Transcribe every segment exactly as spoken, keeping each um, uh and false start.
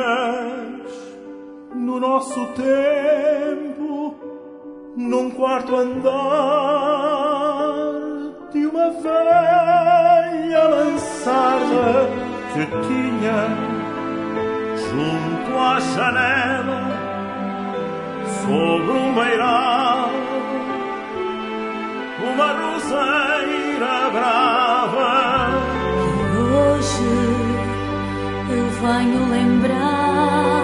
no nosso tempo, num quarto andar de uma velha mansarda que tinha junto à janela, sobre um beiral, uma roseira brava. E hoje eu venho lembrar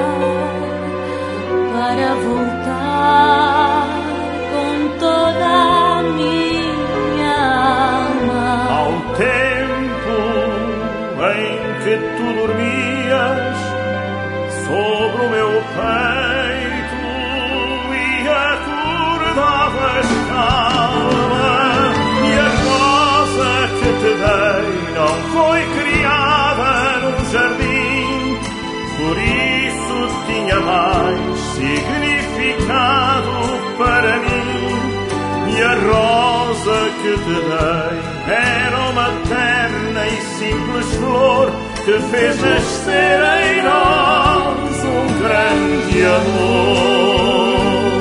para voltar com toda a minha alma ao tempo em que tu dormias sobre o meu peito e acordavas calma, e a rosa que te dei não foi criada num jardim, por isso tinha mais significado para mim. E a rosa que te dei era uma terna e simples flor que fez nascer em nós um grande amor.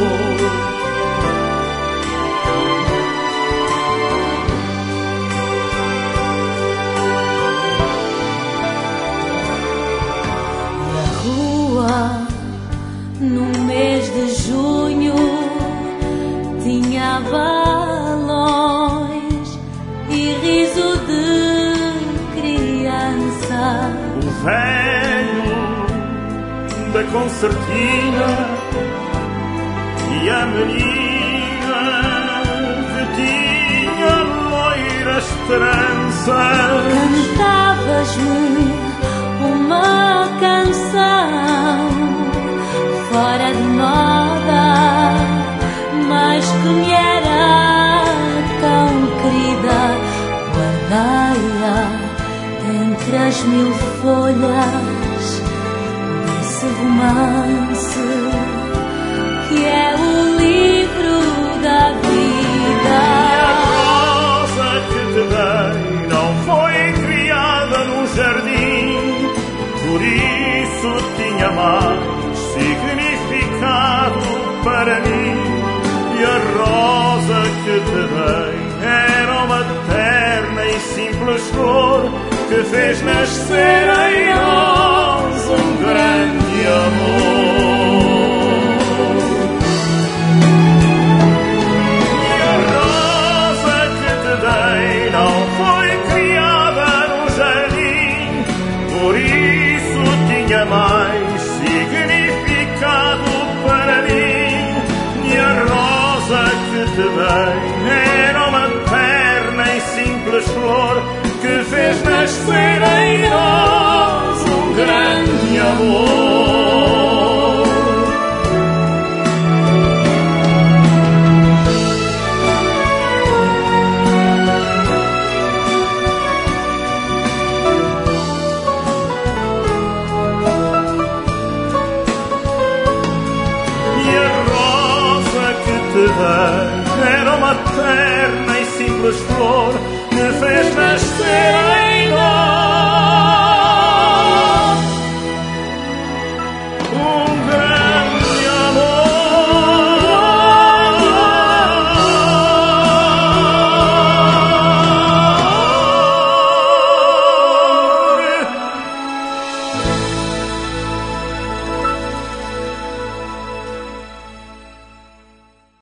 Na rua, no mês de junho, tinha balões e riso de criança. O velho da concertina e a menina que tinha loiras tranças. Cantavas-me uma canção fora de moda, mas que me era tão querida. Guardei-a entre as mil folhas desse romance que é o livro da vida. A rosa que te dei não foi criada num jardim, por isso tinha mais significado para mim. E a rosa que te dei era uma terna e simples flor que fez nascer em nós um grande amor. E a rosa que te dei não foi criada no jardim, por isso tinha mais significado para mim. E a rosa que te dei era uma terna e simples flor que fez nascer em nós um grande amor. E a rosa que te dei era uma terna e simples flor